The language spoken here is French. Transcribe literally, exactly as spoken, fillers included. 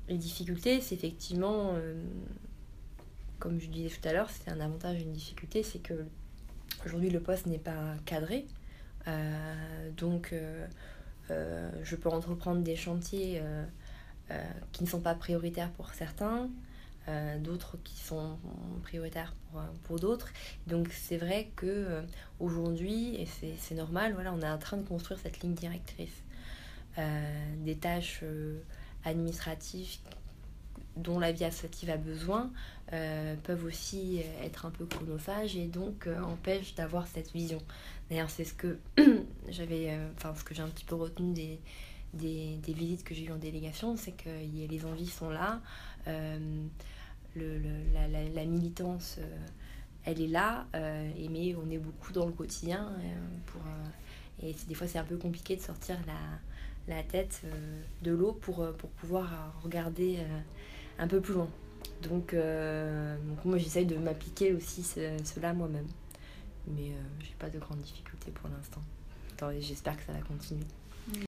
les difficultés, c'est effectivement, euh, comme je disais tout à l'heure, c'est un avantage et une difficulté, c'est que aujourd'hui le poste n'est pas cadré. Euh, donc euh, euh, je peux entreprendre des chantiers euh, euh, qui ne sont pas prioritaires pour certains, euh, d'autres qui sont prioritaires pour, pour d'autres. Donc c'est vrai que euh, aujourd'hui, et c'est, c'est normal, voilà, on est en train de construire cette ligne directrice. Euh, des tâches euh, administratives dont la vie associative a besoin euh, peuvent aussi être un peu chronophages et donc euh, empêchent d'avoir cette vision. D'ailleurs, c'est ce que j'avais, euh, enfin ce que j'ai un petit peu retenu des, des, des visites que j'ai eues en délégation, c'est que les envies sont là, euh, le, le, la, la, la militance, euh, elle est là, euh, et mais on est beaucoup dans le quotidien euh, pour, euh, et c'est, des fois c'est un peu compliqué de sortir la, la tête euh, de l'eau pour, pour pouvoir regarder euh, un peu plus loin. Donc, euh, donc moi j'essaye de m'appliquer aussi ce, cela moi-même. Mais euh, j'ai pas de grandes difficultés pour l'instant. Attends, j'espère que ça va continuer.